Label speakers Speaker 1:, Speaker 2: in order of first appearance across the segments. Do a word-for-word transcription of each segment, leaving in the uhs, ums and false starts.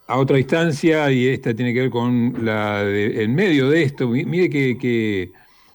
Speaker 1: a otra instancia, y esta tiene que ver con la de, en medio de esto. Mi- Mire que, que,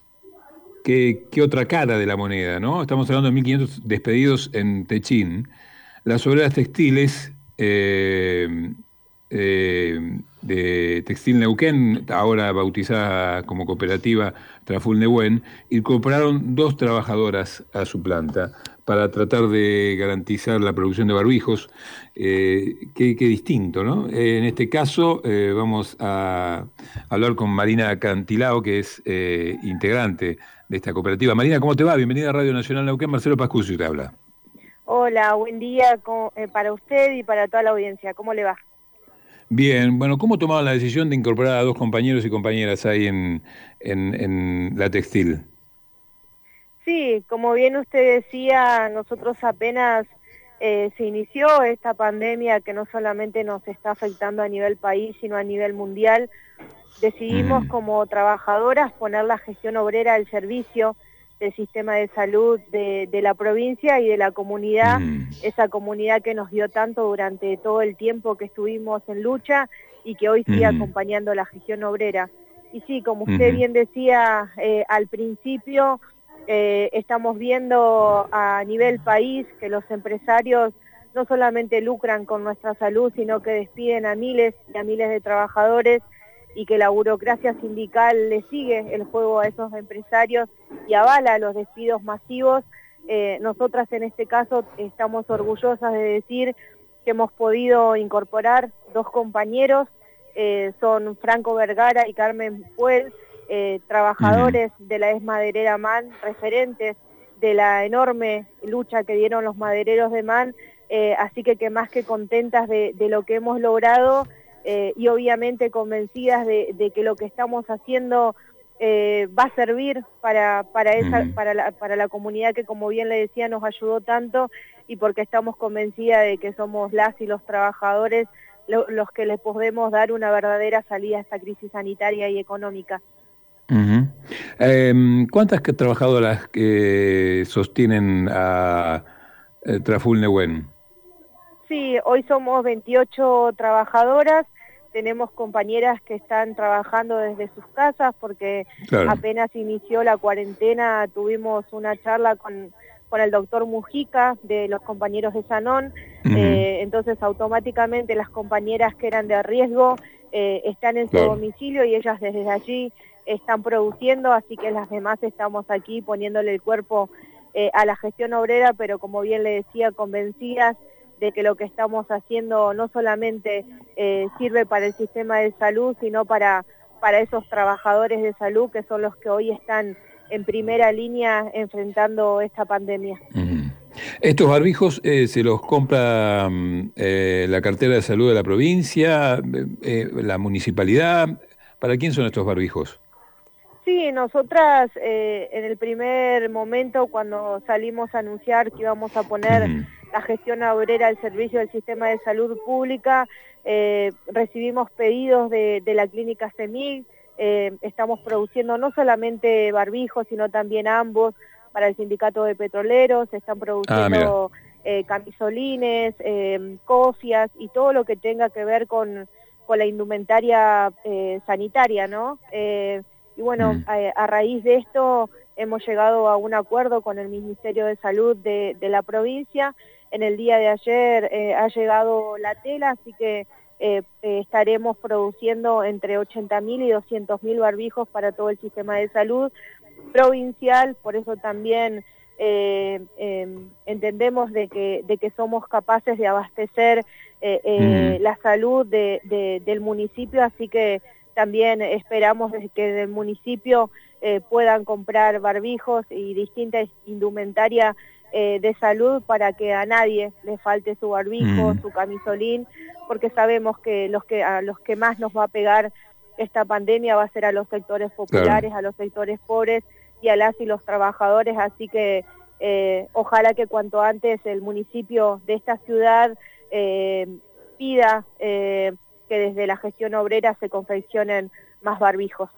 Speaker 1: que- qué otra cara de la moneda, ¿no? Estamos hablando de mil quinientos despedidos en Techín. Las obreras textiles eh, eh, de Textil Neuquén, ahora bautizada como cooperativa Traful Nehuen, incorporaron dos trabajadoras a su planta para tratar de garantizar la producción de barbijos. Eh, qué, qué distinto, ¿no? Eh, en este caso eh, vamos a hablar con Marina Cantilao, que es eh, integrante de esta cooperativa. Marina, ¿cómo te va? Bienvenida a Radio Nacional Neuquén. Marcelo Pascucio te habla.
Speaker 2: Hola, buen día co- eh, para usted y para toda la audiencia. ¿Cómo le va?
Speaker 1: Bien, bueno, ¿cómo tomaron la decisión de incorporar a dos compañeros y compañeras ahí en, en, en la textil?
Speaker 2: Sí, como bien usted decía, nosotros apenas eh, se inició esta pandemia que no solamente nos está afectando a nivel país, sino a nivel mundial. Decidimos
Speaker 1: Ujú,
Speaker 2: como trabajadoras poner la gestión obrera al servicio del sistema de salud de, de la provincia y de la comunidad,
Speaker 1: ujú,
Speaker 2: esa comunidad que nos dio tanto durante todo el tiempo que estuvimos en lucha y que hoy sigue
Speaker 1: ujú,
Speaker 2: acompañando la gestión obrera. Y sí, como usted
Speaker 1: ujú,
Speaker 2: bien decía eh, al principio, eh, estamos viendo a nivel país que los empresarios no solamente lucran con nuestra salud, sino que despiden a miles y a miles de trabajadores, y que la burocracia sindical le sigue el juego a esos empresarios y avala los despidos masivos. Eh, nosotras en este caso estamos orgullosas de decir que hemos podido incorporar dos compañeros, eh, son Franco Vergara y Carmen Puel, eh,
Speaker 1: ujú,
Speaker 2: trabajadores de la ex maderera MAN, referentes de la enorme lucha que dieron los madereros de MAN, eh, así que, que más que contentas de, de lo que hemos logrado, eh, y obviamente convencidas de, de que lo que estamos haciendo eh, va a servir para, para, esa,
Speaker 1: ujú.
Speaker 2: para, la, para la comunidad que, como bien le decía, nos ayudó tanto, y porque estamos convencidas de que somos las y los trabajadores lo, los que les podemos dar una verdadera salida a esta crisis sanitaria y económica.
Speaker 1: Ujú. Em, ¿cuántas que- trabajadoras que sostienen a eh, Traful Nehuen?
Speaker 2: Sí, hoy somos veintiocho trabajadoras, tenemos compañeras que están trabajando desde sus casas porque
Speaker 1: Claro.
Speaker 2: apenas inició la cuarentena tuvimos una charla con, con el doctor Mujica de los compañeros de Sanón,
Speaker 1: Ujú,
Speaker 2: eh, entonces automáticamente las compañeras que eran de riesgo eh, están en su
Speaker 1: claro.
Speaker 2: domicilio y ellas desde allí están produciendo, así que las demás estamos aquí poniéndole el cuerpo eh, a la gestión obrera, pero como bien le decía, convencidas de que lo que estamos haciendo no solamente eh, sirve para el sistema de salud, sino para, para esos trabajadores de salud que son los que hoy están en primera línea enfrentando esta pandemia.
Speaker 1: Ujú. Estos barbijos eh, se los compra mm, eh, la cartera de salud de la provincia, eh, eh, la municipalidad. ¿Para quién son estos barbijos?
Speaker 2: Sí, nosotras eh, en el primer momento cuando salimos a anunciar que íbamos a poner
Speaker 1: Ujú,
Speaker 2: la gestión obrera al servicio del sistema de salud pública, eh, recibimos pedidos de, de la clínica CEMIG, eh, estamos produciendo no solamente barbijos, sino también ambos para el sindicato de petroleros, se están
Speaker 1: ah, mira.
Speaker 2: produciendo eh, camisolines, eh, cofias y todo lo que tenga que ver con, con la indumentaria eh, sanitaria, ¿no? Eh, y bueno,
Speaker 1: Mm,
Speaker 2: a, a raíz de esto hemos llegado a un acuerdo con el Ministerio de Salud de, de la provincia. En el día de ayer eh, ha llegado la tela, así que eh, eh, estaremos produciendo entre ochenta mil y doscientos mil barbijos para todo el sistema de salud provincial, por eso también eh, eh, entendemos de que, de que somos capaces de abastecer eh, eh,
Speaker 1: ujú,
Speaker 2: la salud de, de, del municipio, así que también esperamos que del municipio eh, puedan comprar barbijos y distintas indumentaria eh, de salud para que a nadie le falte su barbijo,
Speaker 1: ujú,
Speaker 2: su camisolín, porque sabemos que los que a los que más nos va a pegar esta pandemia va a ser a los sectores
Speaker 1: claro.
Speaker 2: populares, a los sectores pobres y a las y los trabajadores, así que eh, ojalá que cuanto antes el municipio de esta ciudad eh, pida eh, que desde la gestión obrera se confeccionen más barbijos.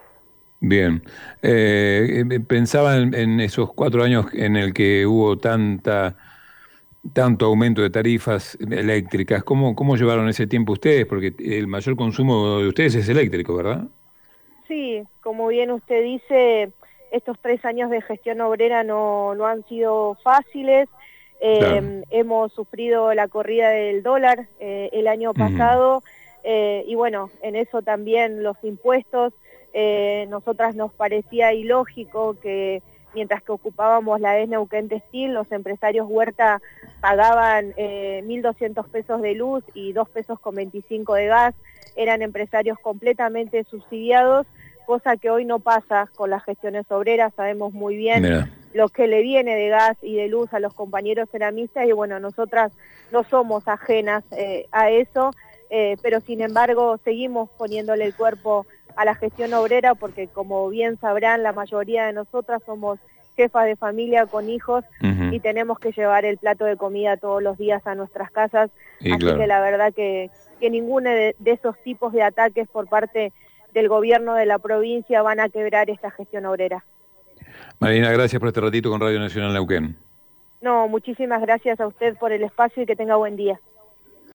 Speaker 1: Bien. Eh, eh, pensaba en, en esos cuatro años en el que hubo tanta tanto aumento de tarifas eléctricas. ¿Cómo, cómo llevaron ese tiempo ustedes? Porque el mayor consumo de ustedes es eléctrico, ¿verdad?
Speaker 2: Sí, como bien usted dice, estos tres años de gestión obrera no, no han sido fáciles.
Speaker 1: Claro.
Speaker 2: Eh, hemos sufrido la corrida del dólar eh, el año
Speaker 1: Ujú.
Speaker 2: pasado eh, y bueno, en eso también los impuestos. Eh, nosotras nos parecía ilógico que mientras que ocupábamos la E S Neuquén Textil, los empresarios Huerta pagaban eh, mil doscientos pesos de luz y dos pesos con veinticinco de gas. Eran empresarios completamente subsidiados, cosa que hoy no pasa con las gestiones obreras. Sabemos muy bien
Speaker 1: Mira.
Speaker 2: lo que le viene de gas y de luz a los compañeros ceramistas y bueno, nosotras no somos ajenas eh, a eso, eh, pero sin embargo seguimos poniéndole el cuerpo a la gestión obrera porque como bien sabrán la mayoría de nosotras somos jefas de familia con hijos
Speaker 1: Ujú.
Speaker 2: y tenemos que llevar el plato de comida todos los días a nuestras casas,
Speaker 1: Y
Speaker 2: así que
Speaker 1: claro.
Speaker 2: la verdad que, que ninguno de, de esos tipos de ataques por parte del gobierno de la provincia van a quebrar esta gestión obrera.
Speaker 1: Marina, gracias por este ratito con Radio Nacional Neuquén.
Speaker 2: No, muchísimas gracias a usted por el espacio y que tenga buen día.